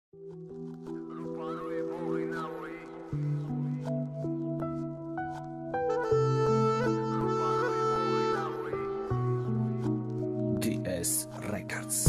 DS Records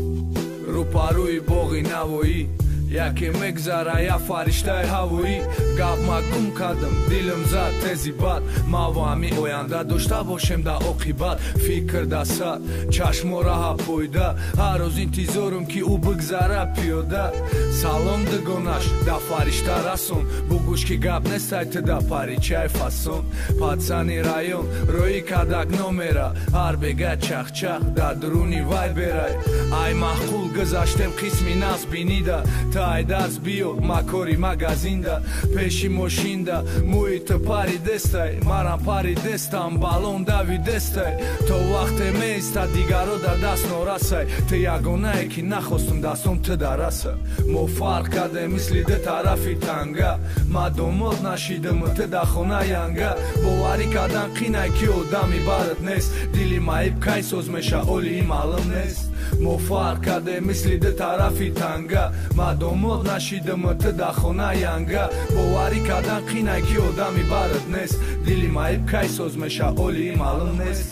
Ruparuy boği navoyi Yake megzara ya fariştay havoyi Gapma gum kadam dilim zad tezi bad Mavami oyanda doshta bosham da oqibat Fikr da sad chashmora ha poyda Har roz intizorum ki u bigzara piyoda Salom digonash da farishta rason Bu gush ki gap nestay da parichay fason Patsani rayon royi kadak nomera Har bega chakh chakh da druni vayberay Ay mahqul gzashtem qismi nas binida Ay dars bio makori magazinda Peshi moshinda muita pari destai Maran pari destam balon davi destai To vaqte meista digaro da dast norasai Te yagonai ki nakhostum dastom te darasa Mo farq kade misli de tarafi tanga Ma domod nashidam te da khona yanga Bovari kadan qinay ki odami barat nes Dili maib kay sozmesha oli malum nes Mo farq kade misli de tarafi tanga Ma domod nashidam te da khona yanga Bovari kadan qinay ki odami barat nes Dili maib kay sozmesha oli malum nes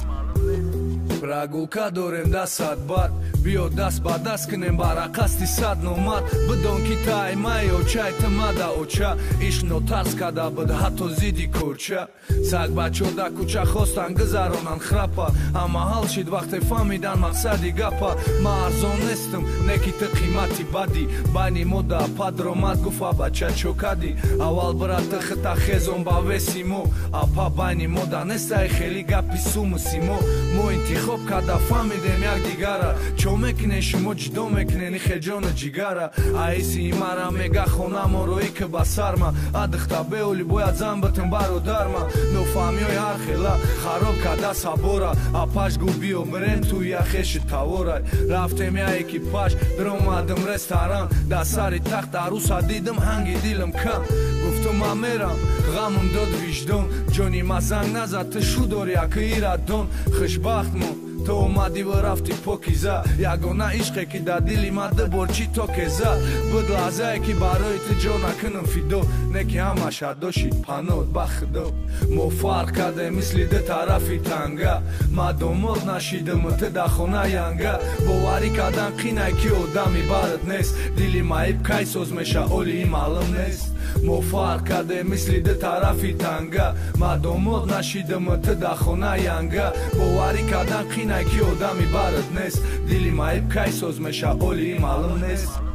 Pragulka dorem da sad bat Bio das badas knem barakasti sad nomad Bidon ki taj maj očaj te mada oča Ish notarska da bid hato zidi kurča Sag bacho da kucha khostan gzaronan khrapa Ama halshid vaqte famidan maqsadi gapa Ma arzon nestim neki te qimati badi Bani moda padromat gufa bacha chokadi Aval brat te khita khezon ba vesimo Apa bani moda nestai kheli gapi sumusimo Mo intikhab kada famidem yak digara Чомекнеш моч домекнени хеджона джигара Аиси имара мега хона морои к басарма Адхта беоли боя замбатен бародарма Но фамиой архела хароб када сабора Апаш губио брем ту яхеш таворай Рафтем я экипаж дромадым ресторан Да сари тахт аруса дидым ҳанги дилам кам Гуфтум амерам ғамум дод виҷдон Ҷони ма занг назад ты шу дори акы ирадон хушбахтмон То омади ва рафти покиза Ягона ишқе ки да дили ма диборчи то кеза Буд лаҳзае ки барои ту ҷона кунам фидо Не ки ҳамаша дошид панод ба худо Мо фарқ кардем мисли ду тарафи танга Ма домод нашидам ты да хона янга Боварӣ кардан қинай ки одами барат нест Дили маиб кай соз меша оли маълум нест Мо фарқ кардем мисли ду тарафи танга Ма домод нашидам ты да хона янга Боварӣ кардан қинай ки одами барат нест Дили маиб кай соз меша оли маълум нест